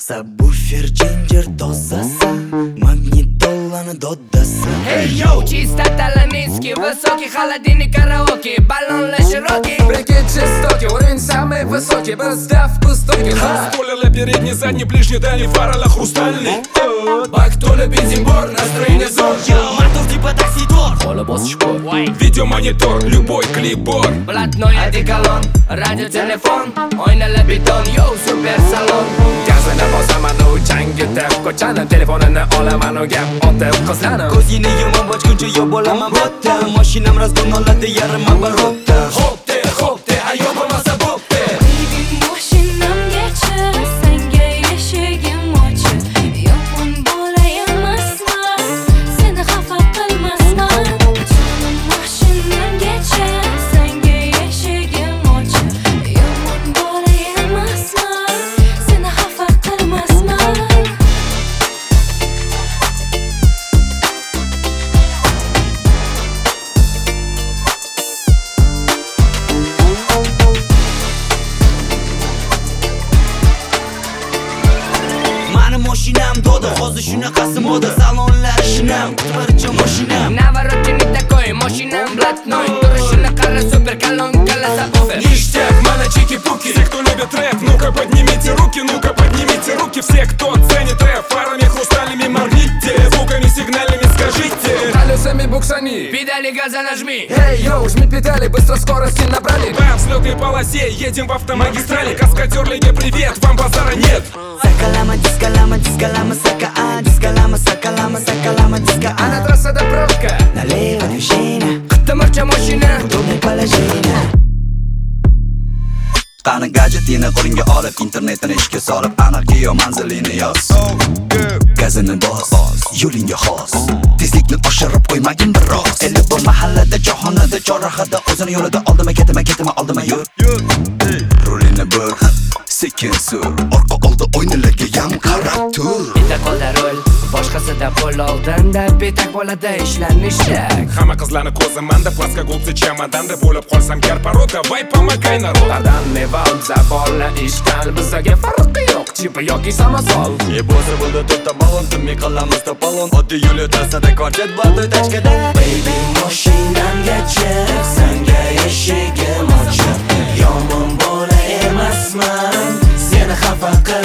Subwoofer ginger dozasi, magnitolani doddasi. Hey yo, чисто Таламинский, высокий холодильник караоке, баллонный широкий. Прикид жестокий, уровень самый высокий, доставку стойкий. Спойлеры передний, задний, ближний, дальний, фарала хрустальный. Бак толя бензинбор, настроение зор. Мотор типа такси-тор. Поле босс шпор. Видеомонитор, любой клипбор. Блатной одеколон, радиотелефон, o'ynala beton, yo, super salon. Gazini bosaman u changi deb, ko'chani telefonini olaman u gap otib qizlanib. Ko'zingni yomon ochguncha yo bo'laman botta. Mashinam razgon oladi yarim оборотda. Hop de, ayo bo'lmasa bo'pti. Mashinamgacha senga eshigim ochiq. Yomon bola emasman, seni xafa qilmasman. Mashinamgacha senga eshigim ochiq. Yomon bola emasman, seni xafa qilmasman. Mani mashinam doda, hozir shunaqasi moda. Salonlar shinam, barcha mashinam. Навороченный такой, машинам блатной, turishini qara, super kalon, kalla subwoofer. Ништяк, мана, чики-пуки. Все, кто любит рэп, ну-ка поднимите руки, ну-ка поднимите руки. Все, кто ценит рэп, фарами хрустальными моргните, звуками сигнальными скажите. Колесами буксани. Педали газа нажми. Эй, йоу, жми педали, быстро скорости набрали. По взлетной полосе едем в автомагистрали. Каскадерлиге привет, вам базара нет. Sakalama, diskalama, diskalama, saka, diskalama, sakalama, sakalama, diska. А на трассада пробка. Налево движение, Qitmircha mashina. удобное положение. Qani gadjetini qo'lingga olib, internetni ishga solib, aniq manzilini yoz. Gazini bos, yo'lingga xos. Tezlikni oshirib qo'ymagin biroz. Eli bu mahallada, jahonada, chorrahada, o'zini yo'lida oldima ketma, oldima yur. Rulini bir, sekin sur, orqa oldi o'yinlarga ham qarab tur. Bitta qo'lda rol, boshqasida qo'l oldinda, betak bo'ladi ishlanishak. Hamma qizlarni ko'zimanda, плоскогубцы чемоданда. Bo'lib qolsam gar parod, давай помогай народ. Badanni val, zabolni ishgal, bizga farqi yo'q, chipi yoki samasol. Bo'lsa bo'ldi to'rtta balon, timmi qilamiz topalon. Oddiy yo'l o'rtasida konchert bordi tachkada. Baby, mashinamgacha senga eshigim ochiq. Yomon bola emasman, seni xafa